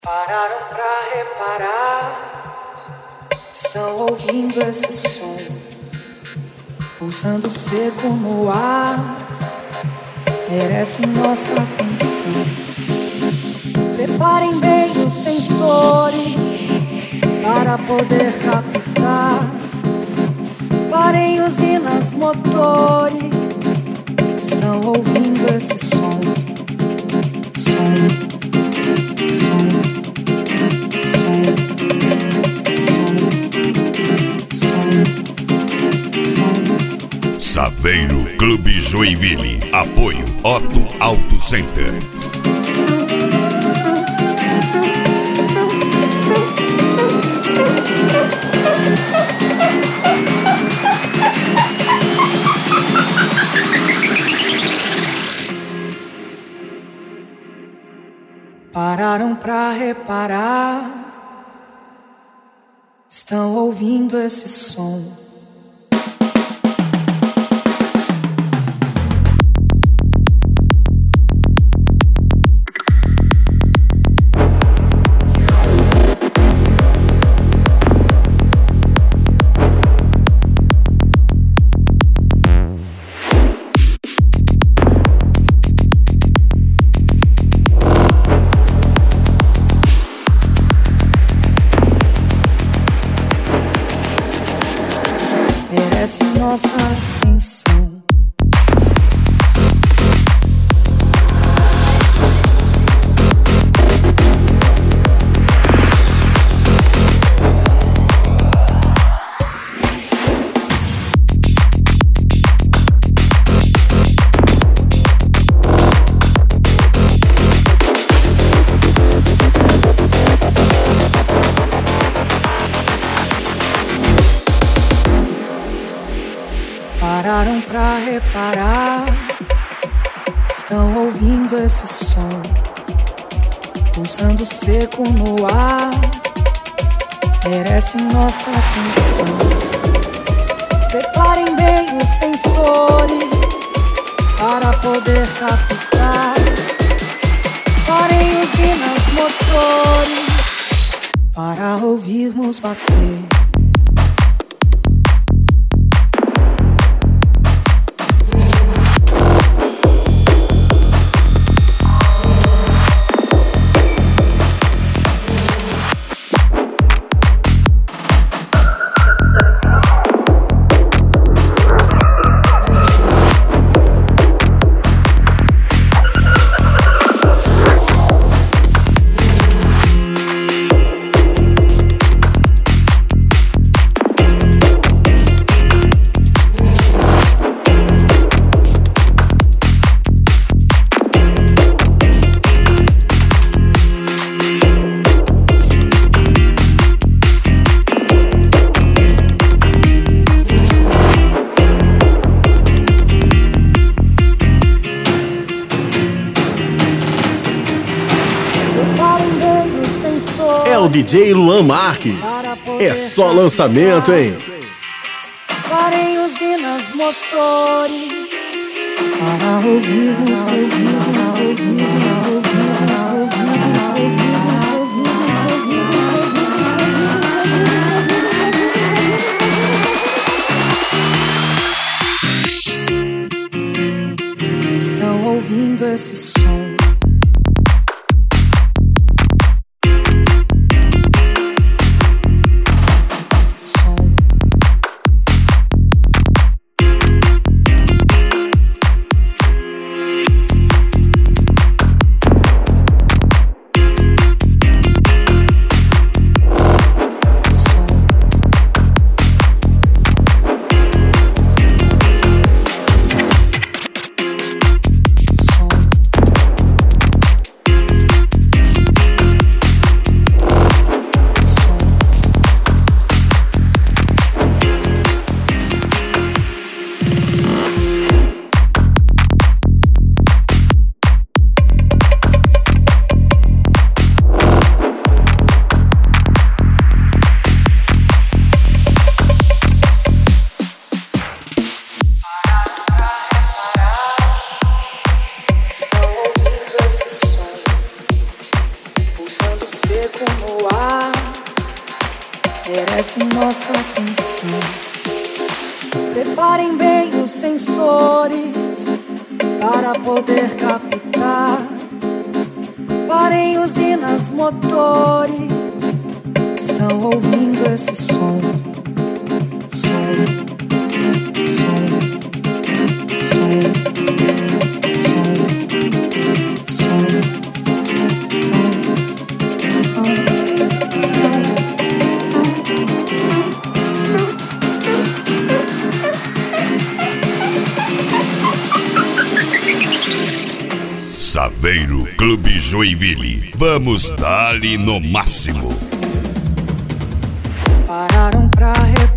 Pararam pra reparar, estão ouvindo esse som, pulsando seco no ar, merece nossa atenção. Preparem bem os sensores para poder captar. Parem usinas, motores, estão ouvindo esse som. Saveiro Clube Joinville. Apoio Otto Auto Center. Pararam pra reparar, estão ouvindo esse som. Merece nossa atenção. Pararam pra reparar, estão ouvindo esse som, pulsando seco no ar, merece nossa atenção. Preparem bem os sensores para poder captar. Parem usinas, motores para ouvirmos bater. É o DJ Luan Marques. É só lançamento, hein? Parem usinas, motores para ouvirmos, estão ouvindo esse som. seco no ar merece nossa atenção. Preparem bem os sensores para poder captar. Parem usinas, motores, estão ouvindo esse som. Saveiro Clube Joinville. Vamos dar-lhe no máximo. Pararam pra reparar